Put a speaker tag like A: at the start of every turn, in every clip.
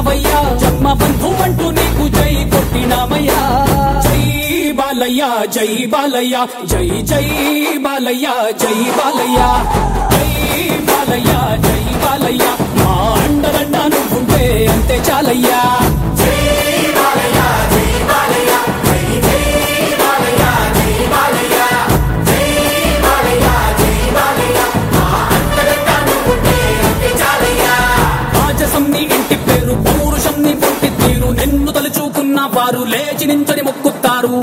A: కొట్టినావయ్యా జన్మ బంధు అంటూ నీకు జై కొట్టినామయ్యా జై బాలయ్య జై బాలయ్య జై జై బాలయ్య జై బాలయ్య జై బాలయ్య జై బాలయ్య మా అండదండ నువ్వుంటే అంతే చాలయ్యా జై బాలయ్య జై బాలయ్య జై జై బాలయ్య జై బాలయ్య జై బాలయ్య జై బాలయ్య మా అండదండ నువ్వుంటే అంతే చాలయ్యా రాజసం నీ ఇంటి పేరు పౌరుషం నీ పుట్టి తీరు నిన్ను తలుచుకున్న వారు లేచి నించని మొక్కుతారు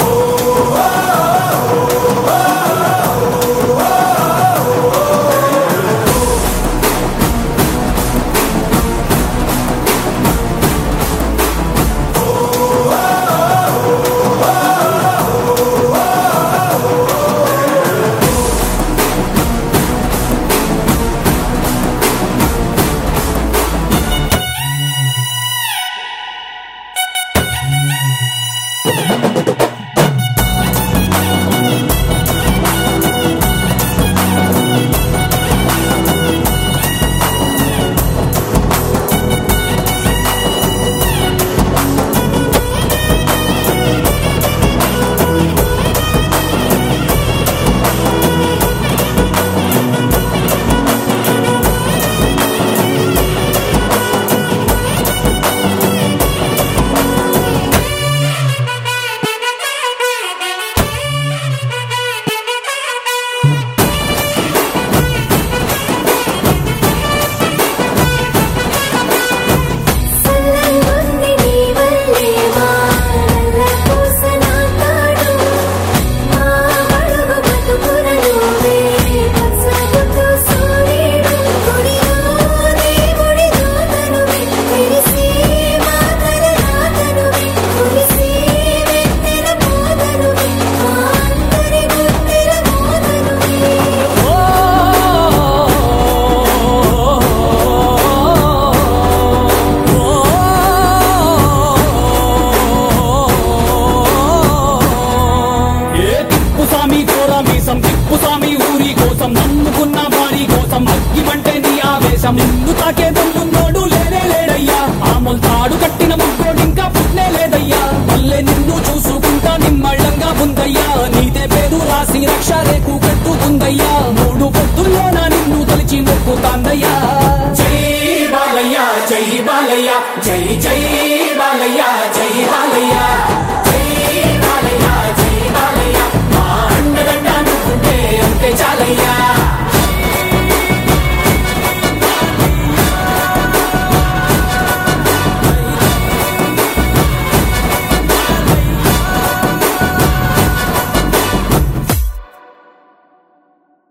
A: నమ్ముకున్న వారి కోసం అగ్గిమంటే నీ ఆవేశం నిన్ను తాకే దమ్మున్నోడు లేనే లేడయ్యా ఆముల్ తాడు కట్టిన ముగ్గోడు ఇంకా పుట్నే లేదయ్యా మళ్ళీ నిన్ను చూసుకుంటా నిమ్మళ్ళంగా ఉందయ్యా నీదే పేరు రాసి రక్ష రేకు కట్టుకుందయ్యా మూడు పొద్దుల్లోన నిన్ను తలిచి మొక్కుతాందయ్యా జై బాలయ్య జై బాలయ్య జై జై బాలయ్య జై బాలయ్య